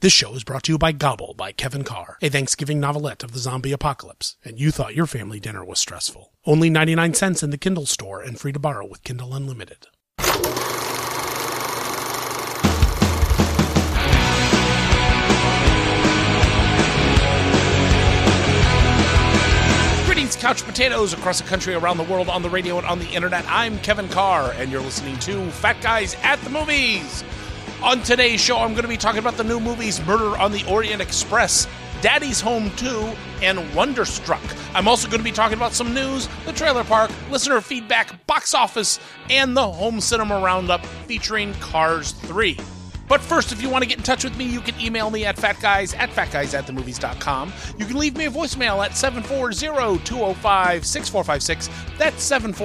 This show is brought to you by Gobble by Kevin Carr, a Thanksgiving novelette of the zombie apocalypse, and you thought your family dinner was stressful. Only 99 cents in the Kindle store and free to borrow with Kindle Unlimited. Greetings, couch potatoes across the country, around the world, on the radio, and on the internet. I'm Kevin Carr, and you're listening to Fat Guys at the Movies. On today's show, I'm going to be talking about the new movies Murder on the Orient Express, Daddy's Home 2, and Wonderstruck. I'm also going to be talking about some news, the trailer park, listener feedback, box office, and the home cinema roundup featuring Cars 3. But first, if you want to get in touch with me, you can email me at fatguys@fatguysatthemovies.com. You can leave me a voicemail at 740-205-6456. That's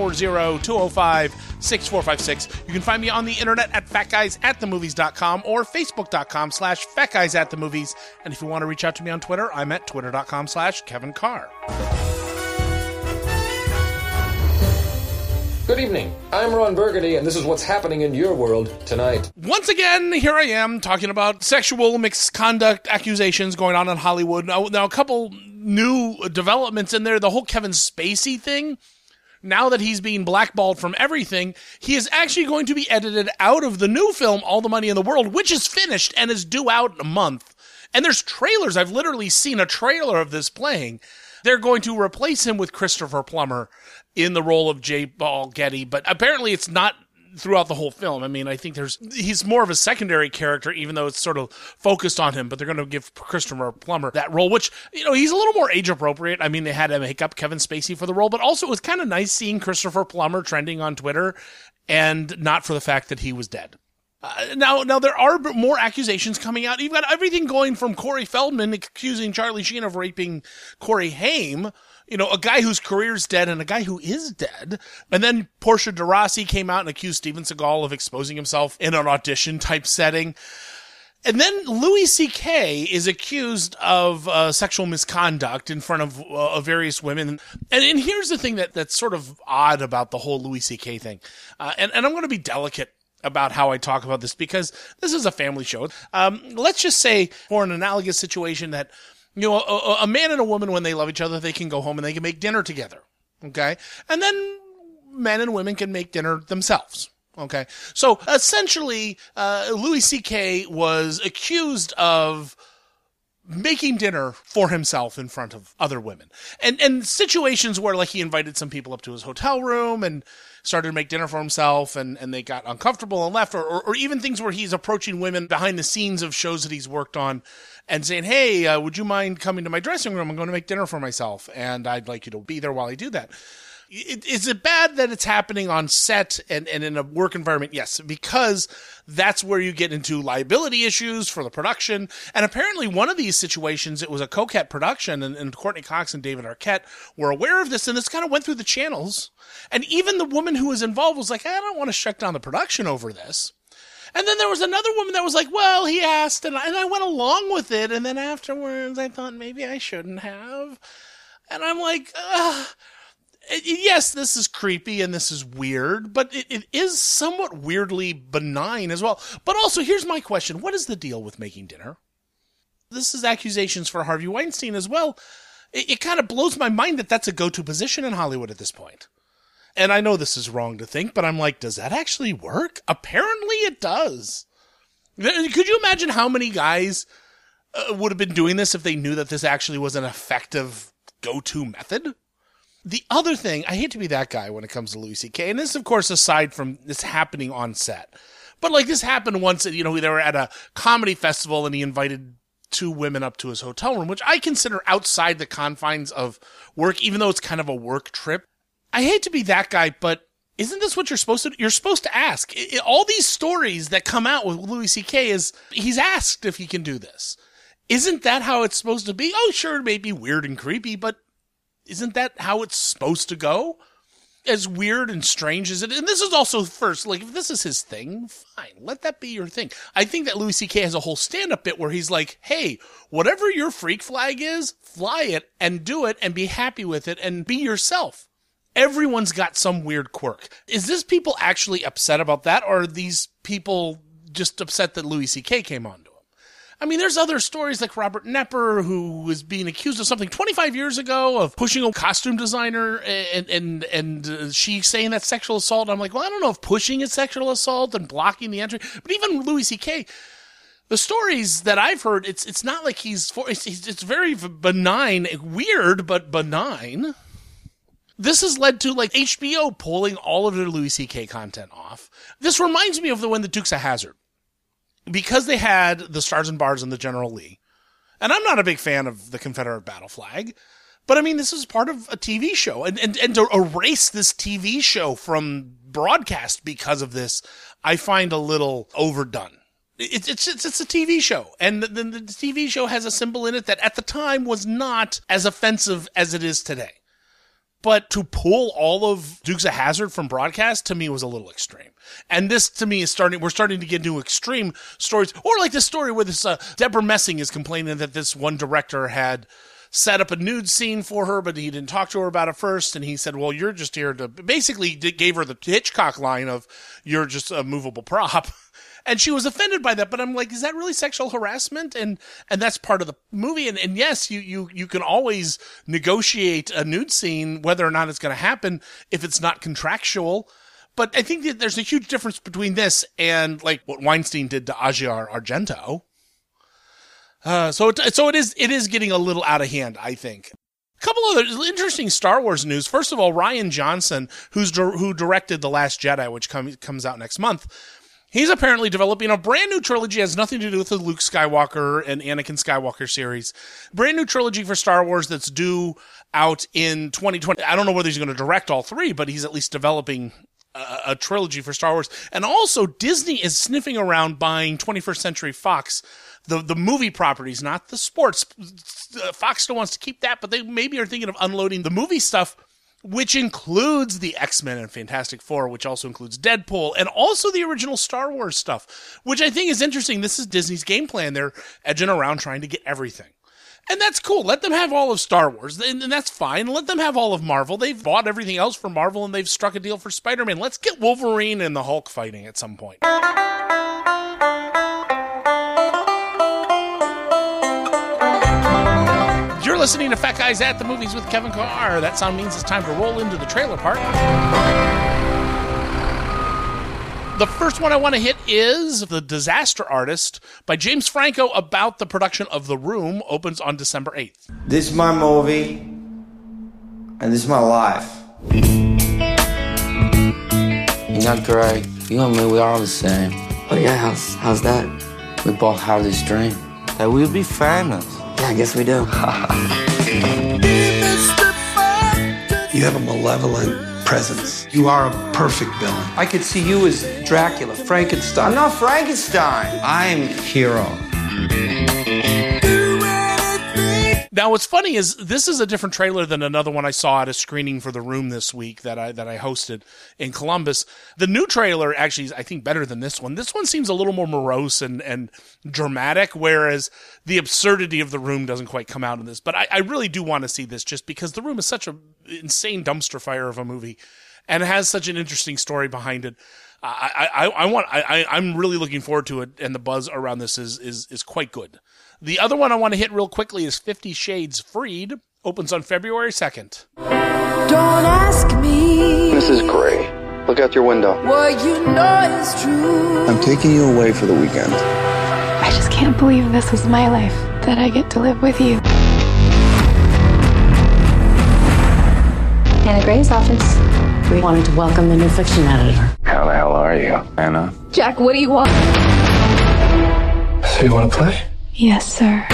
740-205-6456. You can find me on the internet at fatguysatthemovies.com or facebook.com/fatguysatthemovies. And if you want to reach out to me on Twitter, I'm at twitter.com/Kevin Carr. Good evening. I'm Ron Burgundy, and this is what's happening in your world tonight. Once again, here I am talking about sexual misconduct accusations going on in Hollywood. Now a couple new developments in there. The whole Kevin Spacey thing. Now that he's being blackballed from everything, he is actually going to be edited out of the new film, All the Money in the World, which is finished and is due out in a month. And there's trailers. I've literally seen a trailer of this playing. They're going to replace him with Christopher Plummer in the role of J. Paul Getty, but apparently it's not throughout the whole film. I mean, I think he's more of a secondary character, even though it's sort of focused on him, but they're going to give Christopher Plummer that role, which, you know, he's a little more age appropriate. I mean, they had to make up Kevin Spacey for the role, but also it was kind of nice seeing Christopher Plummer trending on Twitter, and not for the fact that he was dead. Now there are more accusations coming out. You've got everything going from Corey Feldman accusing Charlie Sheen of raping Corey Haim, you know, a guy whose career's dead and a guy who is dead. And then Portia de Rossi came out and accused Steven Seagal of exposing himself in an audition type setting. And then Louis C.K. is accused of sexual misconduct in front of various women. And here's the thing that's sort of odd about the whole Louis C.K. thing. And I'm going to be delicate about how I talk about this because this is a family show. Let's just say for an analogous situation that, you know, a man and a woman, when they love each other, they can go home and they can make dinner together. Okay. And then men and women can make dinner themselves. Okay. So essentially, Louis C.K. was accused of making dinner for himself in front of other women. And situations where, like, he invited some people up to his hotel room and started to make dinner for himself, and they got uncomfortable and left, or even things where he's approaching women behind the scenes of shows that he's worked on and saying, hey, would you mind coming to my dressing room? I'm going to make dinner for myself, and I'd like you to be there while I do that. Is it bad that it's happening on set and in a work environment? Yes, because that's where you get into liability issues for the production. And apparently one of these situations, it was a Coquette production, and Courtney Cox and David Arquette were aware of this, and this kind of went through the channels. And even the woman who was involved was like, I don't want to shut down the production over this. And then there was another woman that was like, well, he asked, and I went along with it. And then afterwards, I thought maybe I shouldn't have. And I'm like, yes, this is creepy and this is weird, but it is somewhat weirdly benign as well. But also, here's my question. What is the deal with making dinner? This is accusations for Harvey Weinstein as well. It kind of blows my mind that that's a go-to position in Hollywood at this point. And I know this is wrong to think, but I'm like, does that actually work? Apparently it does. Could you imagine how many guys would have been doing this if they knew that this actually was an effective go-to method? The other thing, I hate to be that guy when it comes to Louis C.K., and this, of course, aside from this happening on set, but like this happened once, you know, they were at a comedy festival and he invited two women up to his hotel room, which I consider outside the confines of work, even though it's kind of a work trip. I hate to be that guy, but isn't this what you're supposed to do? You're supposed to ask. All these stories that come out with Louis C.K. is he's asked if he can do this. Isn't that how it's supposed to be? Oh, sure, it may be weird and creepy, but isn't that how it's supposed to go? As weird and strange as it is. And this is also first, like, if this is his thing, fine. Let that be your thing. I think that Louis C.K. has a whole stand-up bit where he's like, hey, whatever your freak flag is, fly it and do it and be happy with it and be yourself. Everyone's got some weird quirk. Is this people actually upset about that, or are these people just upset that Louis C.K. came on to him? I mean, there's other stories like Robert Knepper, who was being accused of something 25 years ago of pushing a costume designer, and she saying that's sexual assault. I'm like, well, I don't know if pushing is sexual assault and blocking the entry, but even Louis C.K., the stories that I've heard, it's not like it's very benign, weird, but benign. This has led to like HBO pulling all of their Louis C.K. content off. This reminds me of when the Dukes of Hazzard, because they had the Stars and Bars and the General Lee. And I'm not a big fan of the Confederate battle flag, but I mean, this is part of a TV show, and to erase this TV show from broadcast because of this, I find a little overdone. It's a TV show, and the TV show has a symbol in it that at the time was not as offensive as it is today. But to pull all of Dukes of Hazzard from broadcast, to me, was a little extreme. And this, to me, we're starting to get into extreme stories. Or like this story where this Deborah Messing is complaining that this one director had set up a nude scene for her, but he didn't talk to her about it first. And he said, well, you're just here to... Basically gave her the Hitchcock line of, you're just a movable prop. And she was offended by that, but I'm like, is that really sexual harassment? And that's part of the movie. And yes, you can always negotiate a nude scene, whether or not it's going to happen, if it's not contractual. But I think that there's a huge difference between this and like what Weinstein did to Asia Argento. So it is getting a little out of hand, I think. A couple other interesting Star Wars news. First of all, Rian Johnson, who directed The Last Jedi, which comes out next month. He's apparently developing a brand new trilogy. It has nothing to do with the Luke Skywalker and Anakin Skywalker series. Brand new trilogy for Star Wars that's due out in 2020. I don't know whether he's going to direct all three, but he's at least developing a trilogy for Star Wars. And also, Disney is sniffing around buying 21st Century Fox, the movie properties, not the sports. Fox still wants to keep that, but they maybe are thinking of unloading the movie stuff, which includes the X-Men and Fantastic Four, which also includes Deadpool, and also the original Star Wars stuff, which I think is interesting. This is Disney's game plan. They're edging around trying to get everything. And that's cool. Let them have all of Star Wars, and that's fine. Let them have all of Marvel. They've bought everything else for Marvel, and they've struck a deal for Spider-Man. Let's get Wolverine and the Hulk fighting at some point. You're listening to Fat Guys at the Movies with Kevin Carr. That sound means it's time to roll into the trailer park. The first one I want to hit is The Disaster Artist by James Franco, about the production of The Room. Opens on December 8th. This is my movie, and this is my life. You're not Greg. You and me, we're all the same. Oh yeah, how's that? We both have this dream that we'll be famous. Yeah, I guess we do. You have a malevolent presence. You are a perfect villain. I could see you as Dracula, Frankenstein. I'm not Frankenstein. I'm Hero. Now, what's funny is this is a different trailer than another one I saw at a screening for The Room this week that I hosted in Columbus. The new trailer actually is, I think, better than this one. This one seems a little more morose and dramatic, whereas the absurdity of The Room doesn't quite come out in this. But I really do want to see this just because The Room is such an insane dumpster fire of a movie and it has such an interesting story behind it. I'm really looking forward to it, and the buzz around this is quite good. The other one I want to hit real quickly is 50 Shades Freed. Opens on February 2nd. Don't ask me. Mrs. Gray, look out your window. What you know is true. I'm taking you away for the weekend. I just can't believe this is my life, that I get to live with you. Anna Gray's office. We wanted to welcome the new fiction editor. How the hell are you, Anna? Jack, what do you want? So you want to play? Yes, sir.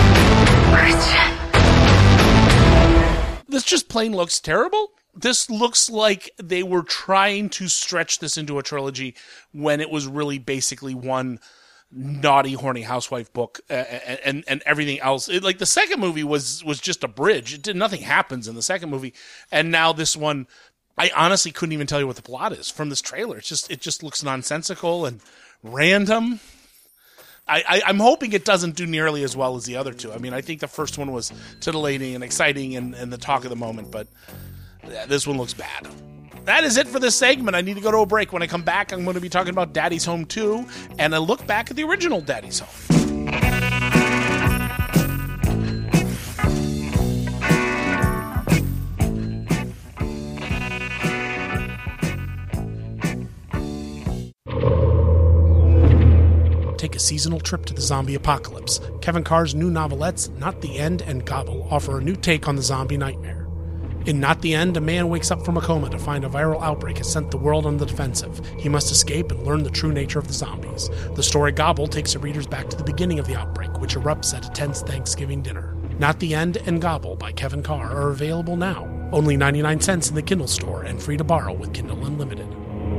This just plain looks terrible. This looks like they were trying to stretch this into a trilogy when it was really basically one naughty, horny housewife book and everything else. Like the second movie was just a bridge. Nothing happens in the second movie. And now this one, I honestly couldn't even tell you what the plot is from this trailer. It just looks nonsensical and random. I'm hoping it doesn't do nearly as well as the other two. I mean, I think the first one was titillating and exciting and the talk of the moment, but this one looks bad. That is it for this segment. I need to go to a break. When I come back, I'm going to be talking about Daddy's Home 2 and a look back at the original Daddy's Home. seasonal trip to the zombie apocalypse, Kevin Carr's new novelettes, Not the End and Gobble, offer a new take on the zombie nightmare. In Not the End, a man wakes up from a coma to find a viral outbreak has sent the world on the defensive. He must escape and learn the true nature of the zombies. The story Gobble takes the readers back to the beginning of the outbreak, which erupts at a tense Thanksgiving dinner. Not the End and Gobble by Kevin Carr are available now. Only 99 cents in the Kindle store and free to borrow with Kindle Unlimited.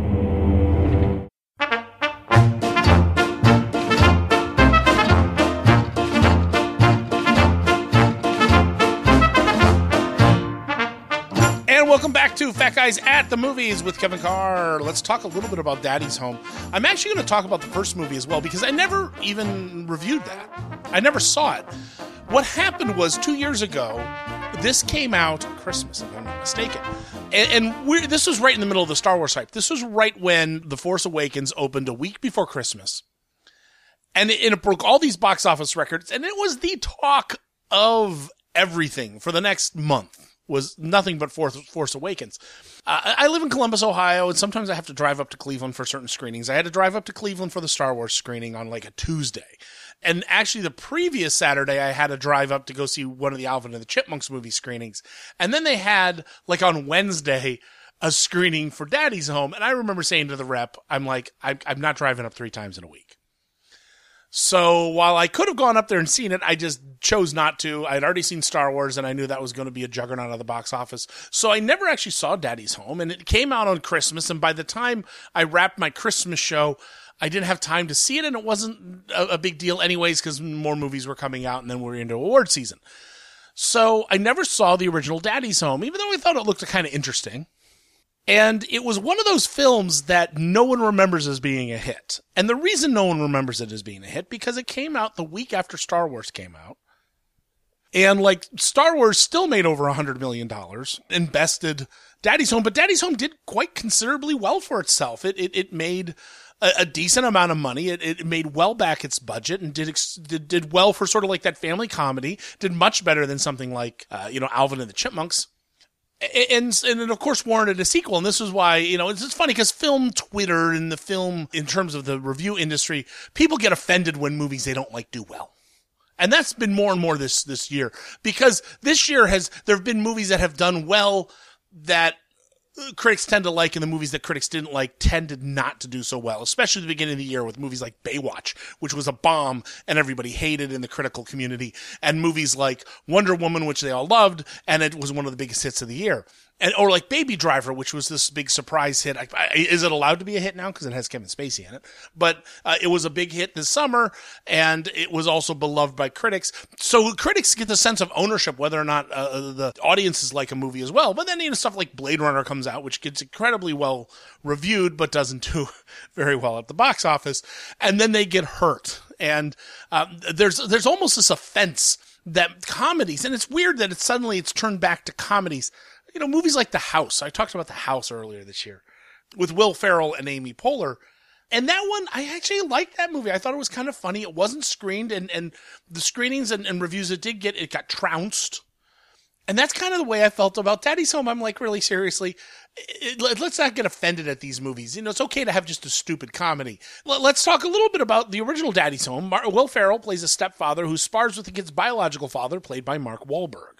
Welcome back to Fat Guys at the Movies with Kevin Carr. Let's talk a little bit about Daddy's Home. I'm actually going to talk about the first movie as well because I never even reviewed that. I never saw it. What happened was 2 years ago, this came out Christmas, if I'm not mistaken. And this was right in the middle of the Star Wars hype. This was right when The Force Awakens opened a week before Christmas. And it broke all these box office records, and it was the talk of everything for the next month. Was nothing but Force Awakens. I live in Columbus, Ohio, and sometimes I have to drive up to Cleveland for certain screenings. I had to drive up to Cleveland for the Star Wars screening on like a Tuesday. And actually the previous Saturday, I had to drive up to go see one of the Alvin and the Chipmunks movie screenings. And then they had, like on Wednesday, a screening for Daddy's Home. And I remember saying to the rep, I'm like, I'm not driving up 3 times in a week. So while I could have gone up there and seen it, I just chose not to. I'd already seen Star Wars, and I knew that was going to be a juggernaut of the box office. So I never actually saw Daddy's Home, and it came out on Christmas, and by the time I wrapped my Christmas show, I didn't have time to see it, and it wasn't a big deal anyways because more movies were coming out, and then we're into award season. So I never saw the original Daddy's Home, even though I thought it looked kind of interesting. And it was one of those films that no one remembers as being a hit. And the reason no one remembers it as being a hit, because it came out the week after Star Wars came out. And like Star Wars still made over $100 million and bested Daddy's Home, but Daddy's Home did quite considerably well for itself. It made a decent amount of money. It made well back its budget and did well for sort of like that family comedy. Did much better than something like, Alvin and the Chipmunks. And it, of course, warranted a sequel. And this is why, it's funny because film Twitter and the film, in terms of the review industry, people get offended when movies they don't like do well. And that's been more and more this year. Because this year there have been movies that have done well that critics tend to like, and the movies that critics didn't like tended not to do so well, especially at the beginning of the year with movies like Baywatch, which was a bomb and everybody hated in the critical community, and movies like Wonder Woman, which they all loved, and it was one of the biggest hits of the year. Or like Baby Driver, which was this big surprise hit. Is it allowed to be a hit now? Because it has Kevin Spacey in it. But it was a big hit this summer, and it was also beloved by critics. So critics get the sense of ownership, whether or not the audiences like a movie as well. But then stuff like Blade Runner comes out, which gets incredibly well reviewed, but doesn't do very well at the box office. And then they get hurt. And there's almost this offense that comedies, and it's weird that it's turned back to comedies. Movies like The House. I talked about The House earlier this year with Will Ferrell and Amy Poehler. And that one, I actually liked that movie. I thought it was kind of funny. It wasn't screened, and the screenings and reviews it did get, it got trounced. And that's kind of the way I felt about Daddy's Home. I'm like, really, seriously, let's not get offended at these movies. It's okay to have just a stupid comedy. Let's talk a little bit about the original Daddy's Home. Will Ferrell plays a stepfather who spars with the kid's biological father, played by Mark Wahlberg.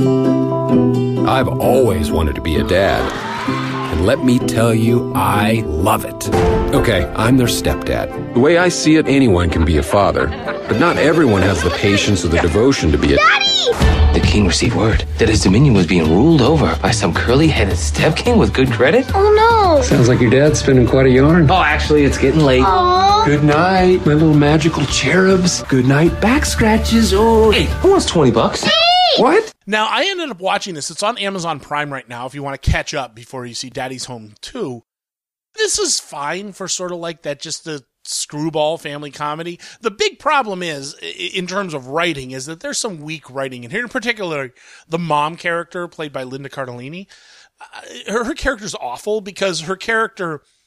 I've always wanted to be a dad. And let me tell you, I love it. Okay, I'm their stepdad. The way I see it, anyone can be a father. But not everyone has the patience or the devotion to be a... Daddy! The king received word that his dominion was being ruled over by some curly-headed step-king with good credit. Oh, no. Sounds like your dad's spinning quite a yarn. Oh, actually, it's getting late. Aww. Good night, my little magical cherubs. Good night, back scratches. Oh, hey, who wants $20? What? Now, I ended up watching this. It's on Amazon Prime right now if you want to catch up before you see Daddy's Home 2. This is fine for sort of like that, just the screwball family comedy. The big problem is, in terms of writing, is that there's some weak writing in here. In particular, the mom character, played by Linda Cardellini. Her character's awful because her character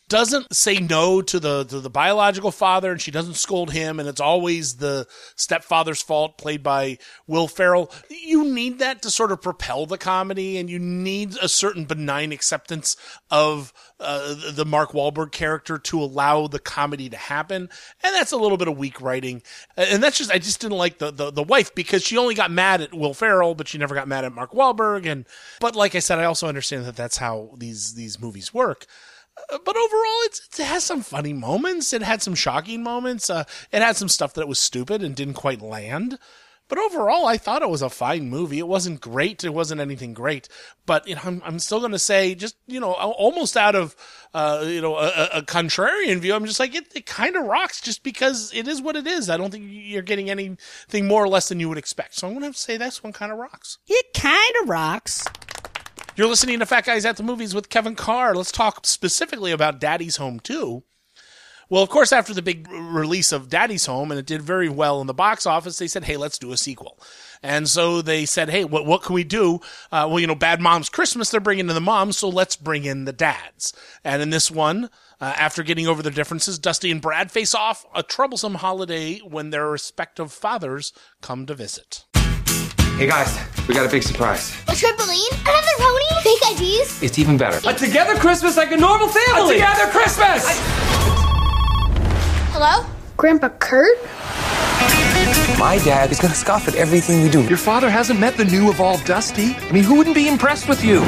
doesn't say no to the biological father, and she doesn't scold him, and it's always the stepfather's fault, played by Will Ferrell. You need that to sort of propel the comedy, and you need a certain benign acceptance of the Mark Wahlberg character to allow the comedy to happen, and that's a little bit of weak writing. And that's just, I just didn't like the wife, because she only got mad at Will Ferrell, but she never got mad at Mark Wahlberg. But like I said, I also understand that that's how these movies work. But overall, it has some funny moments. It had some shocking moments. It had some stuff that was stupid and didn't quite land. But overall, I thought it was a fine movie. It wasn't great. It wasn't anything great. But I'm still going to say, just, almost out of, a contrarian view, I'm just like, it kind of rocks just because it is what it is. I don't think you're getting anything more or less than you would expect. So I'm going to have to say this one kind of rocks. It kind of rocks. You're listening to Fat Guys at the Movies with Kevin Carr. Let's talk specifically about Daddy's Home 2. Well, of course, after the big release of Daddy's Home, and it did very well in the box office, they said, hey, let's do a sequel. And so they said, hey, what can we do? Bad Moms Christmas, they're bringing in the moms, so let's bring in the dads. And in this one, after getting over their differences, Dusty and Brad face off a troublesome holiday when their respective fathers come to visit. Hey guys, we got a big surprise. A trampoline? Another pony? Fake IDs? It's even better. A together Christmas like a normal family! A together Christmas! Hello? Grandpa Kurt? My dad is gonna scoff at everything we do. Your father hasn't met the new evolved Dusty. I mean, who wouldn't be impressed with you?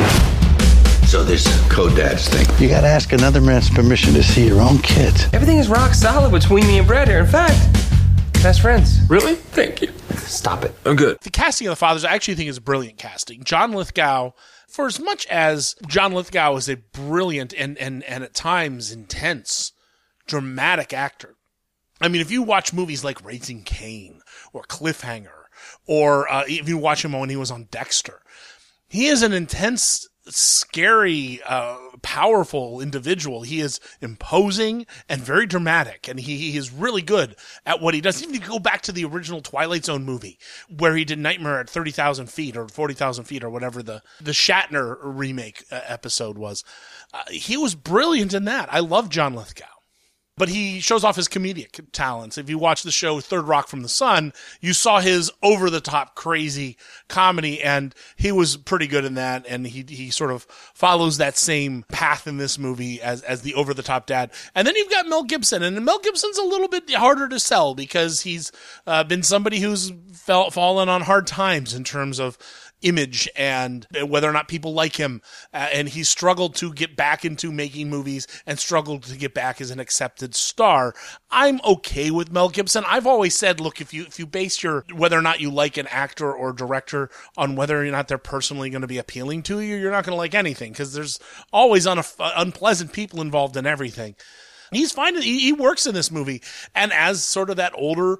So this co-dads thing. You gotta ask another man's permission to see your own kids. Everything is rock solid between me and Brad here. In fact, best friends. Really? Thank you. Stop it. I'm good. The casting of the fathers, I actually think, is brilliant casting. John Lithgow, for as much as John Lithgow is a brilliant and at times intense, dramatic actor. I mean, if you watch movies like Raising Cain or Cliffhanger, or if you watch him when he was on Dexter, he is an intense, scary, powerful individual. He is imposing and very dramatic, and he is really good at what he does. Even if you go back to the original Twilight Zone movie, where he did Nightmare at 30,000 feet or 40,000 feet or whatever the Shatner remake episode was, he was brilliant in that. I love John Lithgow. But he shows off his comedic talents. If you watch the show Third Rock from the Sun, you saw his over-the-top crazy comedy, and he was pretty good in that, and he sort of follows that same path in this movie as the over-the-top dad. And then you've got Mel Gibson, and Mel Gibson's a little bit harder to sell because he's been somebody who's fallen on hard times in terms of image and whether or not people like him, and he struggled to get back into making movies and struggled to get back as an accepted star. I'm okay with Mel Gibson. I've always said, look, if you base your whether or not you like an actor or director on whether or not they're personally going to be appealing to you, you're not going to like anything, because there's always unpleasant people involved in everything. He's fine. He works in this movie, and as sort of that older,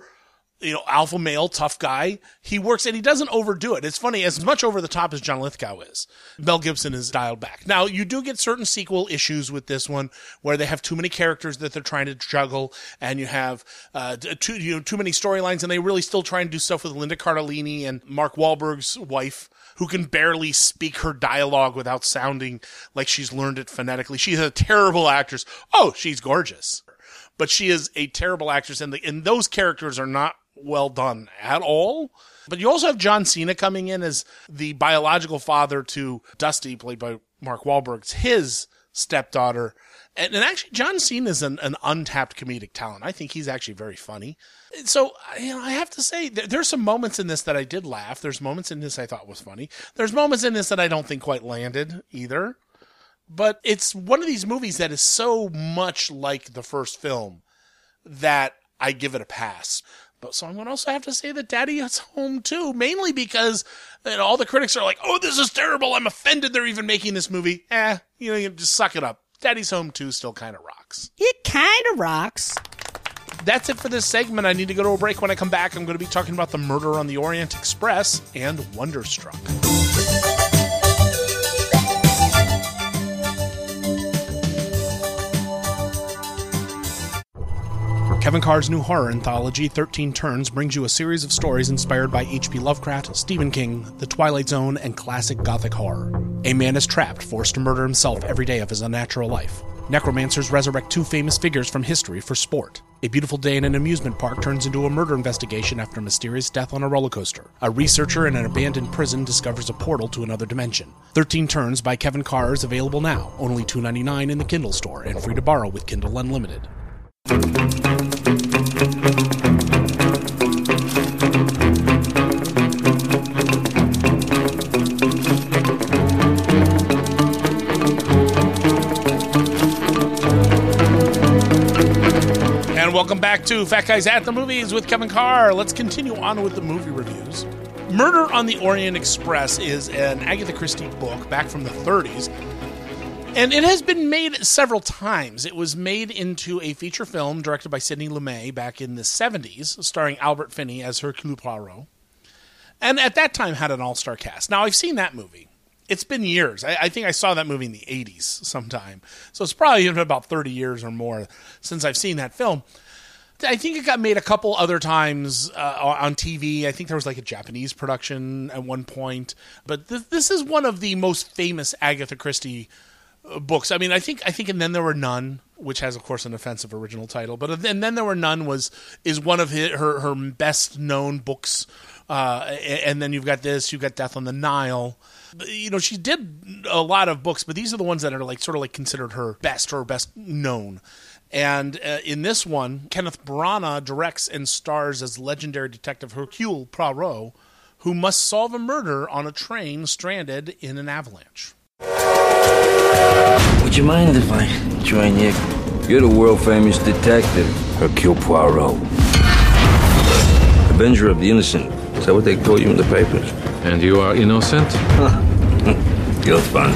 alpha male, tough guy, he works, and he doesn't overdo it. It's funny, as much over the top as John Lithgow is, Mel Gibson is dialed back. Now, you do get certain sequel issues with this one, where they have too many characters that they're trying to juggle, and you have too many storylines, and they really still try and do stuff with Linda Cardellini and Mark Wahlberg's wife, who can barely speak her dialogue without sounding like she's learned it phonetically. She's a terrible actress. Oh, she's gorgeous, but she is a terrible actress, and those characters are not well done at all. But you also have John Cena coming in as the biological father to Dusty, played by Mark Wahlberg, his stepdaughter. And actually, John Cena is an untapped comedic talent. I think he's actually very funny. So, I have to say, there's some moments in this that I did laugh. There's moments in this I thought was funny. There's moments in this that I don't think quite landed either. But it's one of these movies that is so much like the first film that I give it a pass. But so I'm going to also have to say that Daddy's Home 2, mainly because all the critics are like, oh, this is terrible, I'm offended they're even making this movie. You just suck it up. Daddy's Home 2 still kind of rocks. It kind of rocks. That's it for this segment. I need to go to a break. When I come back, I'm going to be talking about The Murder on the Orient Express and Wonderstruck. Kevin Carr's new horror anthology, 13 Turns, brings you a series of stories inspired by H.P. Lovecraft, Stephen King, The Twilight Zone, and classic Gothic horror. A man is trapped, forced to murder himself every day of his unnatural life. Necromancers resurrect two famous figures from history for sport. A beautiful day in an amusement park turns into a murder investigation after a mysterious death on a roller coaster. A researcher in an abandoned prison discovers a portal to another dimension. 13 Turns by Kevin Carr is available now, only $2.99 in the Kindle store, and free to borrow with Kindle Unlimited. And welcome back to Fat Guys at the Movies with Kevin Carr. Let's continue on with the movie reviews. Murder on the Orient Express is an Agatha Christie book back from the 30s. And it has been made several times. It was made into a feature film directed by Sidney Lumet back in the 70s, starring Albert Finney as Hercule Poirot. And at that time had an all-star cast. Now, I've seen that movie. It's been years. I think I saw that movie in the 80s sometime. So it's probably been about 30 years or more since I've seen that film. I think it got made a couple other times on TV. I think there was like a Japanese production at one point. But this is one of the most famous Agatha Christie books. I mean, I think And Then There Were None, which has, of course, an offensive original title. But And Then There Were None is one of her best known books. And then you've got Death on the Nile. You know, she did a lot of books, but these are the ones that are like sort of like considered her best known. And in this one, Kenneth Branagh directs and stars as legendary detective Hercule Poirot, who must solve a murder on a train stranded in an avalanche. Would you mind if I join you? You're the world-famous detective, Hercule Poirot. Avenger of the innocent. Is that what they call you in the papers? And you are innocent? You're fun.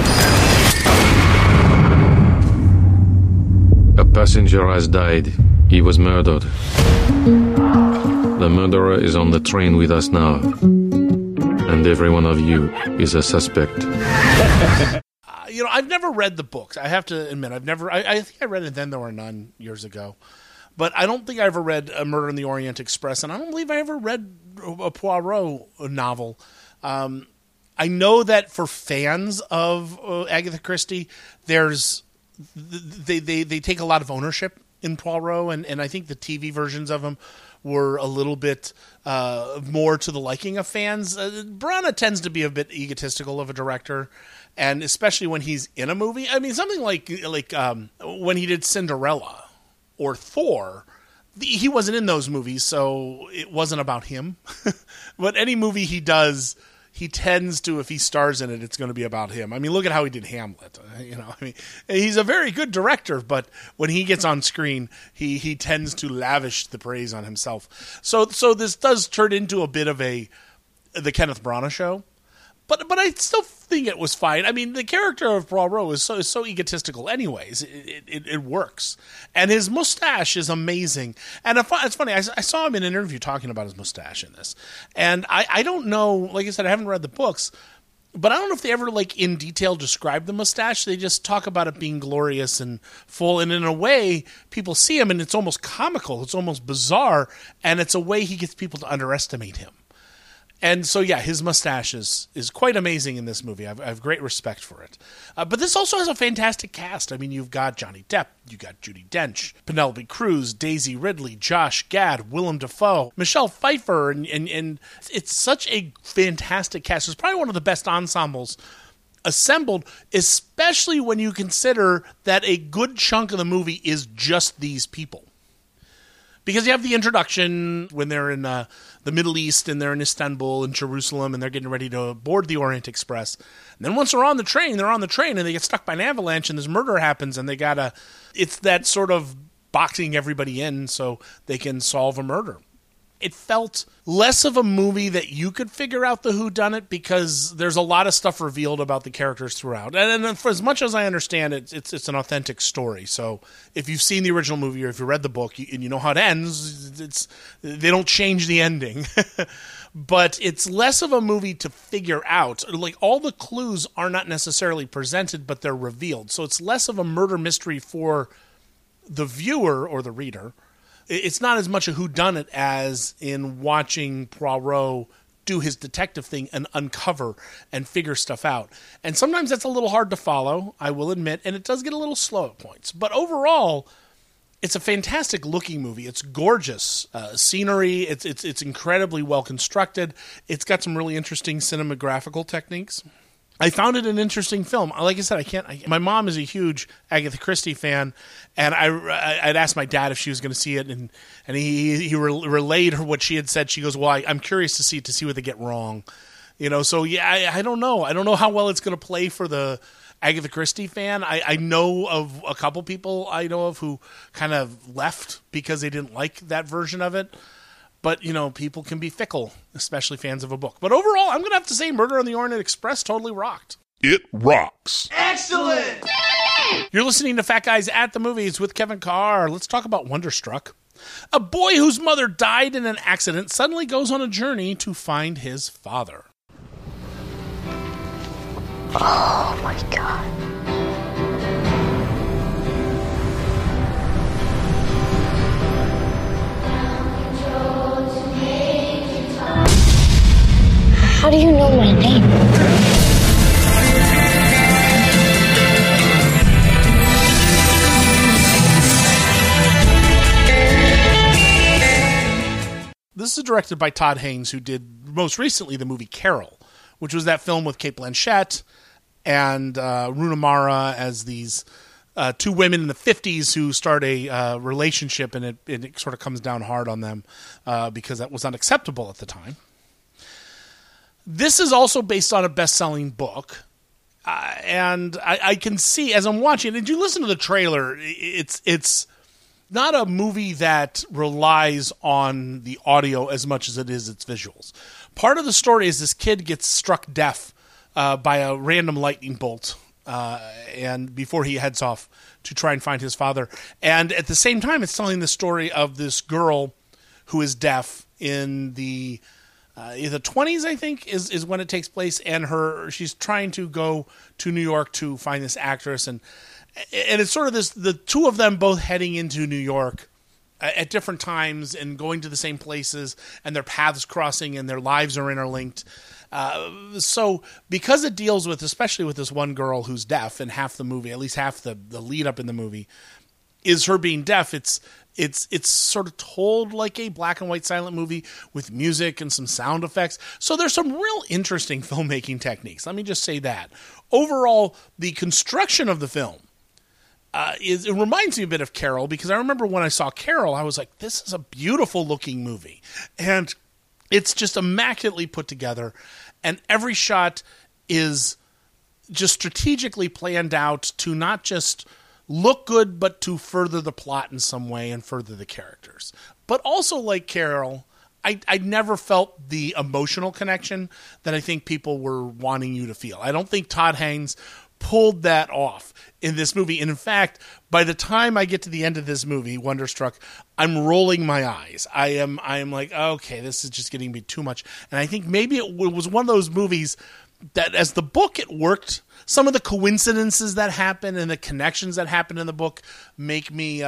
A passenger has died. He was murdered. The murderer is on the train with us now. And every one of you is a suspect. You know, I've never read the books. I have to admit, I think I read it Then There Were None years ago. But I don't think I ever read A Murder on the Orient Express, and I don't believe I ever read a Poirot novel. I know that for fans of Agatha Christie, they take a lot of ownership in Poirot, and I think the TV versions of him were a little bit more to the liking of fans. Branagh tends to be a bit egotistical of a director, and especially when he's in a movie. I mean, something like when he did Cinderella or Thor, he wasn't in those movies, so it wasn't about him. But any movie he does, he tends to, if he stars in it, it's going to be about him. I mean, look at how he did Hamlet. You know, I mean, he's a very good director, but when he gets on screen, he tends to lavish the praise on himself. So this does turn into a bit of the Kenneth Branagh show. But I still think it was fine. I mean, the character of Poirot is so egotistical anyways. It works. And his mustache is amazing. And it's funny, I saw him in an interview talking about his mustache in this. And I don't know, like I said, I haven't read the books, but I don't know if they ever, like, in detail describe the mustache. They just talk about it being glorious and full. And in a way, people see him and it's almost comical. It's almost bizarre. And it's a way he gets people to underestimate him. And so, yeah, his mustache is quite amazing in this movie. I have great respect for it. But this also has a fantastic cast. I mean, you've got Johnny Depp, you've got Judi Dench, Penelope Cruz, Daisy Ridley, Josh Gad, Willem Dafoe, Michelle Pfeiffer, and it's such a fantastic cast. It's probably one of the best ensembles assembled, especially when you consider that a good chunk of the movie is just these people. Because you have the introduction when they're in the Middle East and they're in Istanbul and Jerusalem and they're getting ready to board the Orient Express. And then once they're on the train and they get stuck by an avalanche and this murder happens and it's that sort of boxing everybody in so they can solve a murder. It felt less of a movie that you could figure out the whodunit because there's a lot of stuff revealed about the characters throughout. And for as much as I understand it, it's an authentic story. So if you've seen the original movie or if you read the book and you know how it ends, they don't change the ending. But it's less of a movie to figure out. Like, all the clues are not necessarily presented, but they're revealed. So it's less of a murder mystery for the viewer or the reader. It's not as much a whodunit as in watching Poirot do his detective thing and uncover and figure stuff out. And sometimes that's a little hard to follow, I will admit, and it does get a little slow at points. But overall, it's a fantastic looking movie. It's gorgeous scenery. It's incredibly well constructed. It's got some really interesting cinematographical techniques. I found it an interesting film. Like I said, my mom is a huge Agatha Christie fan, and I'd asked my dad if she was going to see it, and he relayed her what she had said. She goes, "Well, I'm curious to see what they get wrong." So yeah, I don't know. I don't know how well it's going to play for the Agatha Christie fan. I know of a couple people I know of who kind of left because they didn't like that version of it. But, people can be fickle, especially fans of a book. But overall, I'm going to have to say Murder on the Orient Express totally rocked. It rocks. Excellent! You're listening to Fat Guys at the Movies with Kevin Carr. Let's talk about Wonderstruck. A boy whose mother died in an accident suddenly goes on a journey to find his father. Oh, my God. How do you know my name? This is directed by Todd Haynes, who did most recently the movie Carol, which was that film with Cate Blanchett and Rooney Mara as these two women in the 50s who start a relationship, and it sort of comes down hard on them because that was unacceptable at the time. This is also based on a best-selling book, and I can see, as I'm watching, and you listen to the trailer, it's not a movie that relies on the audio as much as it is its visuals. Part of the story is this kid gets struck deaf by a random lightning bolt, and before he heads off to try and find his father. And at the same time, it's telling the story of this girl who is deaf in the 20s, I think, is when it takes place, and she's trying to go to New York to find this actress, and it's sort of the two of them both heading into New York at different times and going to the same places, and their paths crossing and their lives are interlinked. So because it deals with, especially with this one girl who's deaf, and half the movie, at least half the lead up in the movie, is her being deaf, it's sort of told like a black and white silent movie with music and some sound effects. So there's some real interesting filmmaking techniques. Let me just say that. Overall, the construction of the film it reminds me a bit of Carol, because I remember when I saw Carol, I was like, this is a beautiful looking movie. And it's just immaculately put together, and every shot is just strategically planned out to not just look good, but to further the plot in some way and further the characters. But also, like Carol, I never felt the emotional connection that I think people were wanting you to feel. I don't think Todd Haynes pulled that off in this movie. And in fact, by the time I get to the end of this movie, Wonderstruck, I'm rolling my eyes. I am like, okay, this is just getting me too much. And I think maybe it was one of those movies that, as the book, it worked. Some of the coincidences that happen and the connections that happen in the book make me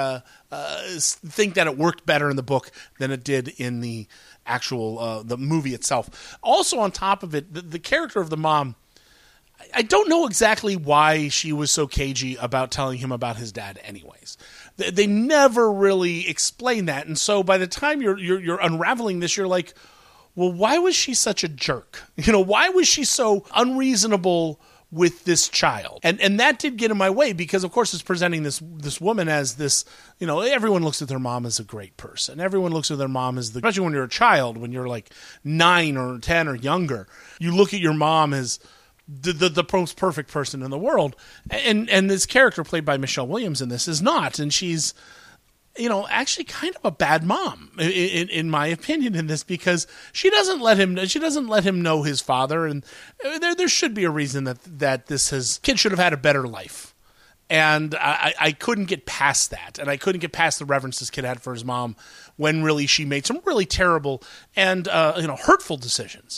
think that it worked better in the book than it did in the actual the movie itself. Also, on top of it, the character of the mom, I don't know exactly why she was so cagey about telling him about his dad anyways. They never really explain that. And so by the time you're unraveling this, you're like, well, why was she such a jerk? Why was she so unreasonable with this child? And that did get in my way, because of course it's presenting this woman as this, everyone looks at their mom as a great person. Everyone looks at their mom as especially when you're a child, when you're like 9 or 10 or younger, you look at your mom as the most perfect person in the world. And this character played by Michelle Williams in this is not. And she's, actually kind of a bad mom, in my opinion, in this, because she doesn't let him know his father. And there should be a reason that kid should have had a better life. And I couldn't get past that. And I couldn't get past the reverence this kid had for his mom, when really she made some really terrible and, hurtful decisions.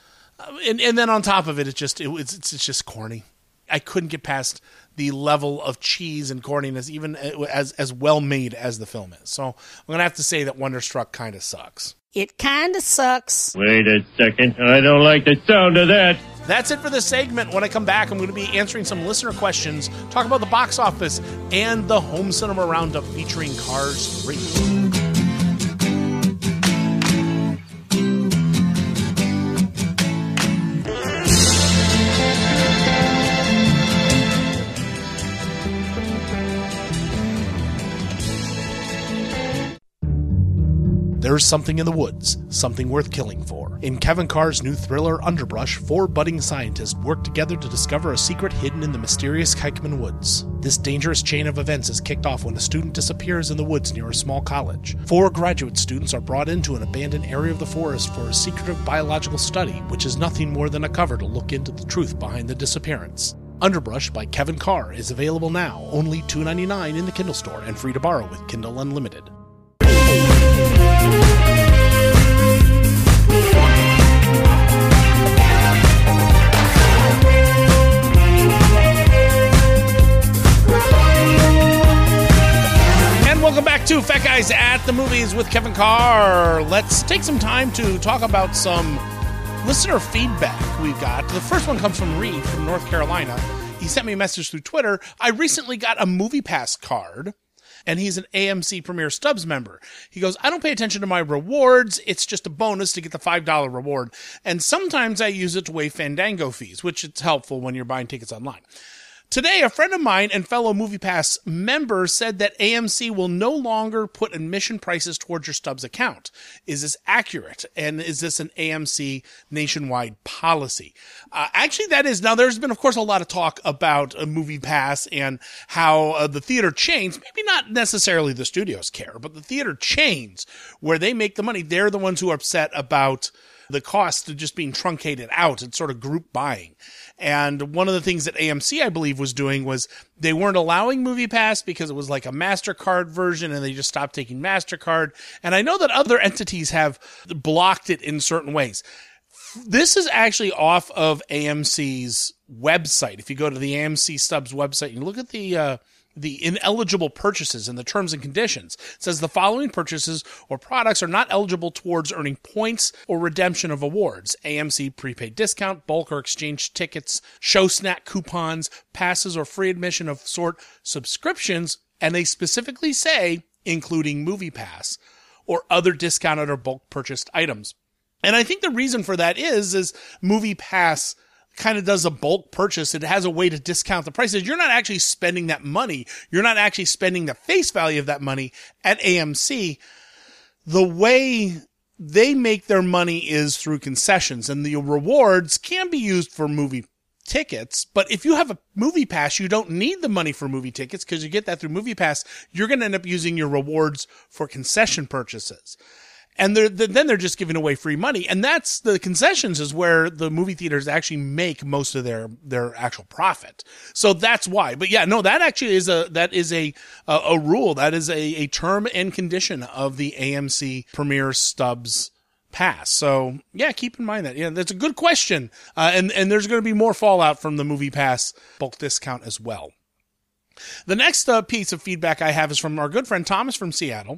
And then on top of it, it's just corny. I couldn't get past the level of cheese and corniness, even as well made as the film is. So I'm going to have to say that Wonderstruck kind of sucks. It kinda sucks. Wait a second. I don't like the sound of that. That's it for this segment. When I come back, I'm going to be answering some listener questions, talk about the box office, and the home cinema roundup featuring Cars 3. There's something in the woods, something worth killing for. In Kevin Carr's new thriller Underbrush, 4 budding scientists work together to discover a secret hidden in the mysterious Kikeman Woods. This dangerous chain of events is kicked off when a student disappears in the woods near a small college. 4 graduate students are brought into an abandoned area of the forest for a secretive biological study, which is nothing more than a cover to look into the truth behind the disappearance. Underbrush by Kevin Carr is available now, only $2.99 in the Kindle store and free to borrow with Kindle Unlimited. Welcome back to Fat Guys at the Movies with Kevin Carr. Let's take some time to talk about some listener feedback we've got. The first one comes from Reed from North Carolina. He sent me a message through Twitter. I recently got a MoviePass card, and he's an AMC Premier Stubs member. He goes, I don't pay attention to my rewards. It's just a bonus to get the $5 reward. And sometimes I use it to waive Fandango fees, which is helpful when you're buying tickets online. Today, a friend of mine and fellow MoviePass member said that AMC will no longer put admission prices towards your Stubs account. Is this accurate? And is this an AMC nationwide policy? Actually, that is. Now, there's been, of course, a lot of talk about MoviePass and how the theater chains, maybe not necessarily the studios care, but the theater chains, where they make the money, they're the ones who are upset about the cost of just being truncated out and sort of group buying. And one of the things that AMC, I believe, was doing was they weren't allowing MoviePass because it was like a MasterCard version and they just stopped taking MasterCard. And I know that other entities have blocked it in certain ways. This is actually off of AMC's website. If you go to the AMC Stubs website and you look at the ineligible purchases and the terms and conditions, it says the following purchases or products are not eligible towards earning points or redemption of awards: AMC prepaid discount, bulk or exchange tickets, show snack coupons, passes or free admission of sort, subscriptions, and they specifically say including MoviePass or other discounted or bulk purchased items. And I think the reason for that is MoviePass kind of does a bulk purchase. It has a way to discount the prices. You're not actually spending that money. You're not actually spending the face value of that money at AMC. The way they make their money is through concessions, and the rewards can be used for movie tickets. But if you have a MoviePass, you don't need the money for movie tickets because you get that through MoviePass. You're going to end up using your rewards for concession purchases. And then they're just giving away free money. And that's the concessions is where the movie theaters actually make most of their actual profit. So that's why. But yeah, no, that actually is a rule. That is a term and condition of the AMC Premier Stubs Pass. So yeah, keep in mind that. Yeah, that's a good question. And there's going to be more fallout from the MoviePass bulk discount as well. The next piece of feedback I have is from our good friend Thomas from Seattle.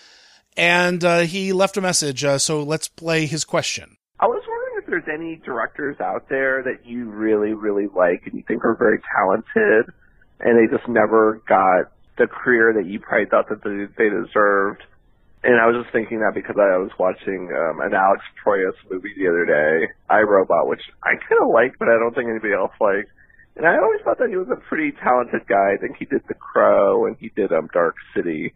And he left a message, so let's play his question. I was wondering if there's any directors out there that you really, really like and you think are very talented, and they just never got the career that you probably thought that they deserved. And I was just thinking that because I was watching an Alex Proyas movie the other day, I, Robot, which I kind of liked, but I don't think anybody else liked. And I always thought that he was a pretty talented guy. I think he did The Crow, and he did Dark City.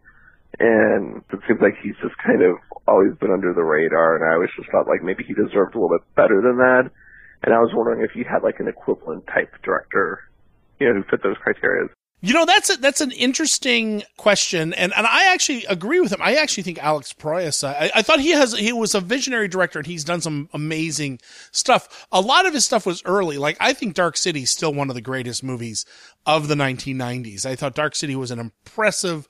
And it seems like he's just kind of always been under the radar, and I always just thought like maybe he deserved a little bit better than that. And I was wondering if you had like an equivalent type director, who fit those criteria. That's an interesting question, and I actually agree with him. I actually think Alex Proyas, I thought he was a visionary director, and he's done some amazing stuff. A lot of his stuff was early. Like, I think Dark City is still one of the greatest movies of the 1990s. I thought Dark City was an impressive,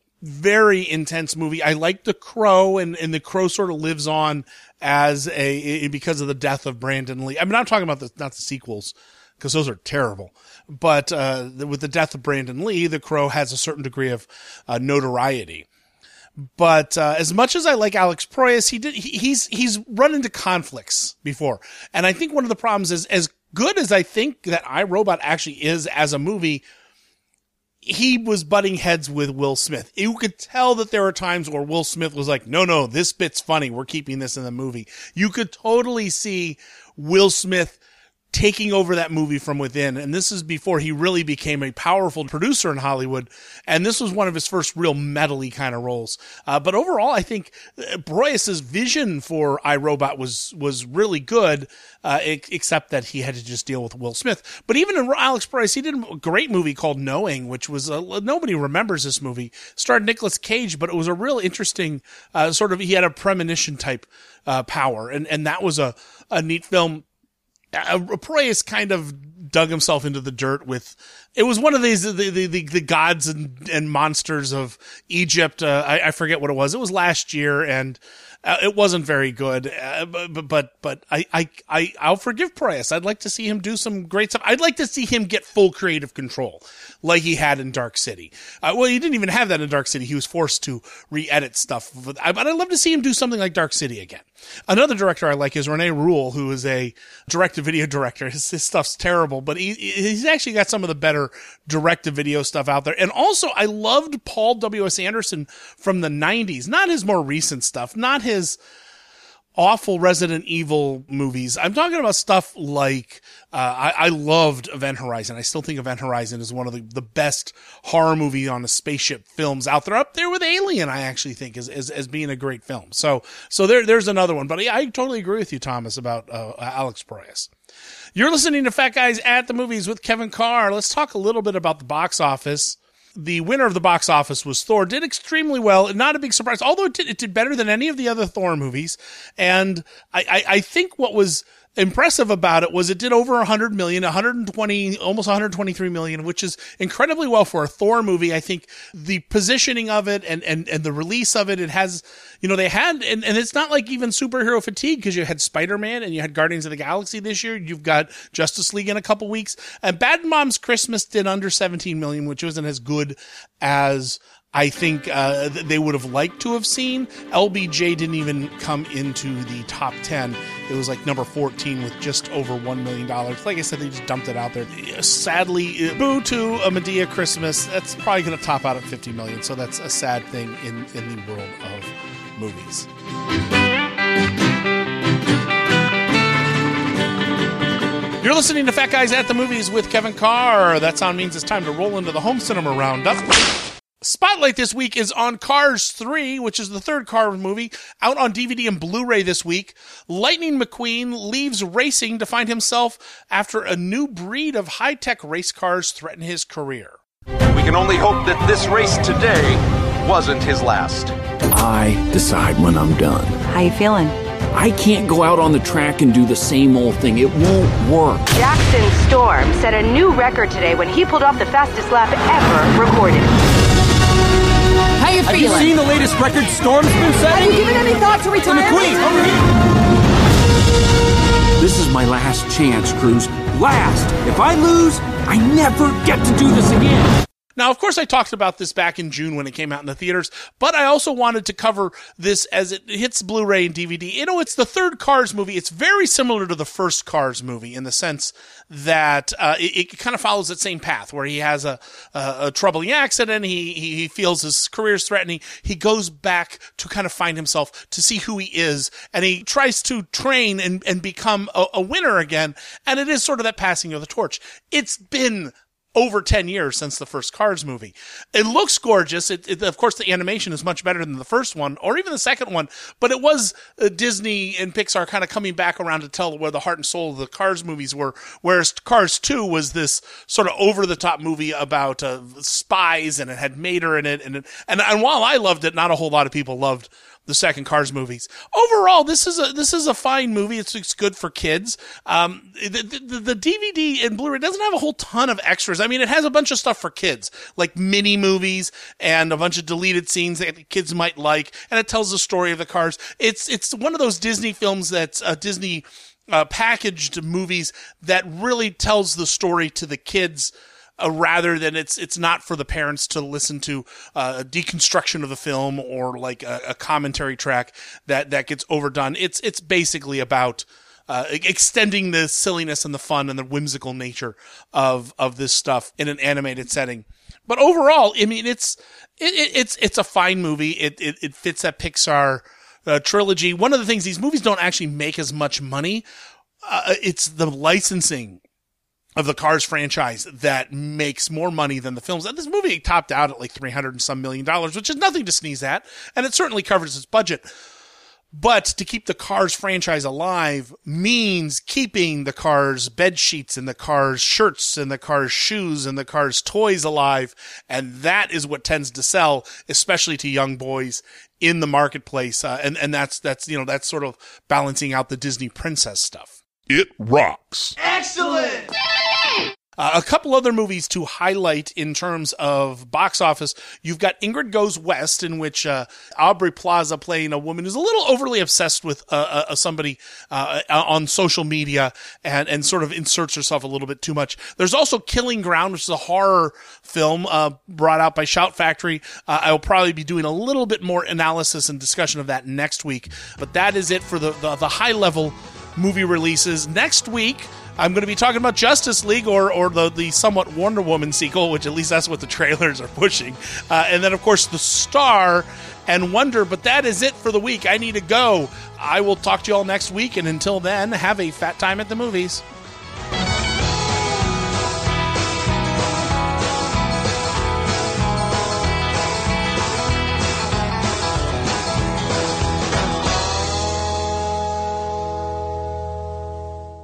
very intense movie. I like The Crow, and The Crow sort of lives on as because of the death of Brandon Lee. I mean, I'm talking about not the sequels, because those are terrible. But with the death of Brandon Lee, The Crow has a certain degree of notoriety. But as much as I like Alex Proyas, he's run into conflicts before. And I think one of the problems is, as good as I think that iRobot actually is as a movie, he was butting heads with Will Smith. You could tell that there were times where Will Smith was like, no, this bit's funny. We're keeping this in the movie. You could totally see Will Smith taking over that movie from within. And this is before he really became a powerful producer in Hollywood. And this was one of his first real metal-y kind of roles. But overall, I think Proyas' vision for iRobot was really good, except that he had to just deal with Will Smith. But even in Alex Proyas, he did a great movie called Knowing, which was, nobody remembers this movie. Starred Nicolas Cage, but it was a real interesting, he had a premonition type power. And that was a neat film. Proyas kind of dug himself into the dirt with, it was one of these, the gods and monsters of Egypt. I forget what it was. It was last year, and it wasn't very good. But I'll forgive Proyas. I'd like to see him do some great stuff. I'd like to see him get full creative control like he had in Dark City. Well, he didn't even have that in Dark City. He was forced to re-edit stuff. But I'd love to see him do something like Dark City again. Another director I like is Rene Ruel, who is a direct-to-video director. His stuff's terrible, but he's actually got some of the better direct-to-video stuff out there. And also, I loved Paul W.S. Anderson from the 90s. Not his more recent stuff, not his awful Resident Evil movies. I'm talking about stuff like, I loved Event Horizon. I still think Event Horizon is one of the best horror movie on a spaceship films out there. Up there with Alien, I actually think as being a great film. So there's another one. But I totally agree with you, Thomas, about Alex Proyas. You're listening to Fat Guys at the Movies with Kevin Carr. Let's talk a little bit about the box office. The winner of the box office was Thor. Did extremely well. Not a big surprise, although it did better than any of the other Thor movies. And I think what was impressive about it was it did over 100 million, 120, almost 123 million, which is incredibly well for a Thor movie. I think the positioning of it and the release of it, it has, they had, and it's not like even superhero fatigue, because you had Spider-Man and you had Guardians of the Galaxy this year. You've got Justice League in a couple weeks, and Bad Moms Christmas did under 17 million, which wasn't as good as I think they would have liked to have seen. LBJ didn't even come into the top 10. It was like number 14 with just over $1 million. Like I said, they just dumped it out there. Sadly, boo to a Medea Christmas. That's probably going to top out at 50 million. So that's a sad thing in the world of movies. You're listening to Fat Guys at the Movies with Kevin Carr. That sound means it's time to roll into the home cinema roundup. Spotlight this week is on Cars 3, which is the third Cars movie, out on DVD and Blu-ray this week. Lightning McQueen leaves racing to find himself after a new breed of high-tech race cars threaten his career. We can only hope that this race today wasn't his last. I decide when I'm done. How you feeling? I can't go out on the track and do the same old thing. It won't work. Jackson Storm set a new record today when he pulled off the fastest lap ever recorded. How you feeling? Have you seen the latest record Storm's been setting? Have you given any thought to retirement? McQueen, over here. This is my last chance, Cruz. Last. If I lose, I never get to do this again. Now, of course, I talked about this back in June when it came out in the theaters, but I also wanted to cover this as it hits Blu-ray and DVD. It's the third Cars movie. It's very similar to the first Cars movie in the sense that it kind of follows that same path where he has a troubling accident. He feels his career is threatening. He goes back to kind of find himself, to see who he is, and he tries to train and become a winner again. And it is sort of that passing of the torch. It's been over 10 years since the first Cars movie. It looks gorgeous. Of course, the animation is much better than the first one, or even the second one, but it was Disney and Pixar kind of coming back around to tell where the heart and soul of the Cars movies were, whereas Cars 2 was this sort of over-the-top movie about spies, and it had Mater in it, and while I loved it, not a whole lot of people loved the second Cars movies. Overall, this is a fine movie. It's good for kids. The DVD and Blu-ray doesn't have a whole ton of extras. I mean, it has a bunch of stuff for kids, like mini movies and a bunch of deleted scenes that the kids might like, and it tells the story of the cars. It's one of those Disney films that's Disney packaged movies that really tells the story to the kids rather than it's not for the parents to listen to a deconstruction of the film or like a commentary track that gets overdone. It's basically about extending the silliness and the fun and the whimsical nature of this stuff in an animated setting. But overall, I mean, it's a fine movie. It fits that Pixar trilogy. One of the things, these movies don't actually make as much money. It's the licensing of the Cars franchise that makes more money than the films. And this movie topped out at like $300 and some million, which is nothing to sneeze at. And it certainly covers its budget. But to keep the Cars franchise alive means keeping the Cars bed sheets and the Cars shirts and the Cars shoes and the Cars toys alive. And that is what tends to sell, especially to young boys in the marketplace. And that's sort of balancing out the Disney princess stuff. It rocks. Excellent! A couple other movies to highlight in terms of box office. You've got Ingrid Goes West, in which Aubrey Plaza playing a woman who's a little overly obsessed with somebody on social media and sort of inserts herself a little bit too much. There's also Killing Ground, which is a horror film brought out by Shout Factory. I will probably be doing a little bit more analysis and discussion of that next week. But that is it for the high-level movie releases. Next week, I'm going to be talking about Justice League or the somewhat Wonder Woman sequel, which at least that's what the trailers are pushing. And then, of course, The Star and Wonder. But that is it for the week. I need to go. I will talk to you all next week. And until then, have a fat time at the movies.